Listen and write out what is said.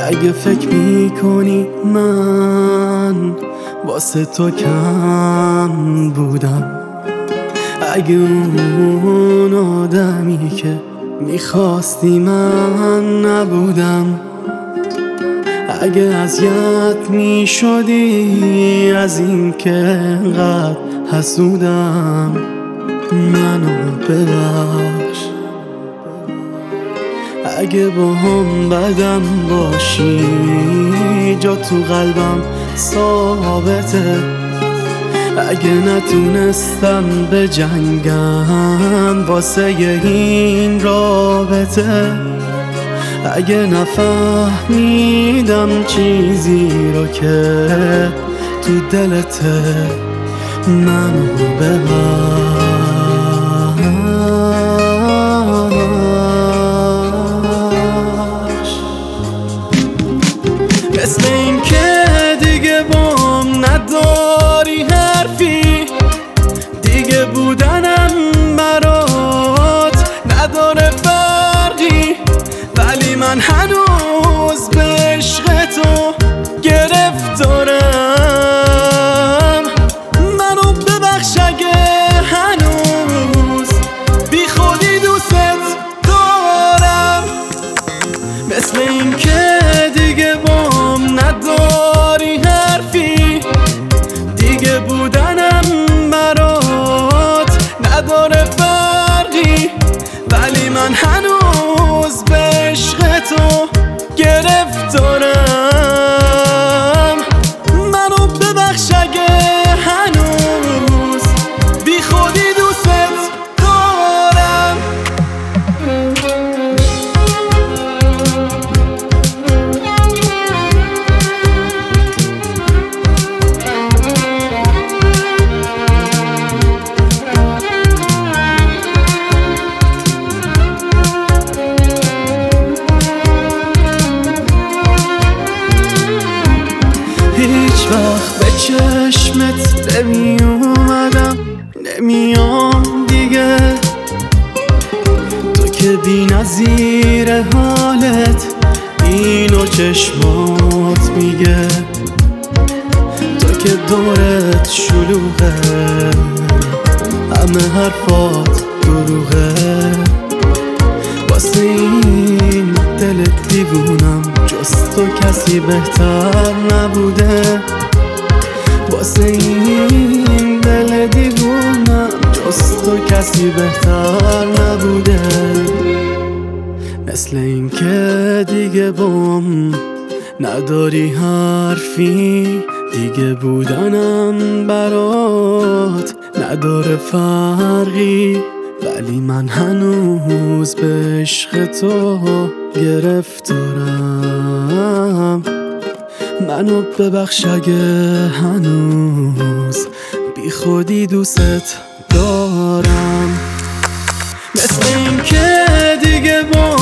اگه فکر میکنی من واسه تو کم بودم، اگه اون آدمی که میخواستی من نبودم، اگه اذیت میشدی از این که انقدر حسودم، منو ببخش. اگه با هم بدم باشی جا تو قلبم ثابته، اگه نتونستم به جنگم واسه این رابطه، اگه نفهمیدم چیزی رو که تو دلته، منو ببخش. مثل این که دیگه بام نداری حرفی، دیگه بودنم برات نداره فرقی، ولی من هنوز به عشق تو گرفتارم. منو ببخش اگه هنوز بی خودی دوست دارم. مثل این که دیگه بام نداری حرفی، دیگه بودنم برات نداره فرقی، ولی من هنوز به عشق تو گرفتارم. منو ببخش اگه هنوز بی خودی دوست دارم. هیچ وقت به چشمت نمی اومدم، نمیام دیگه، تو که بی نظیر حالت اینو چشمات میگه، تو که دورت شلوغه همه حرفات دروغه، واسه این دلت دیوونم جز تو کسی بهتر نبوده، واسه این دل دیوونم جز تو کسی بهتر نبوده. مثل این که دیگه بام نداری حرفی، دیگه بودنم برات نداره فرقی، ولی من هنوز به عشق تو گرفتارم. منو ببخش اگه هنوز بی خودی دوست دارم. مثل این که دیگه با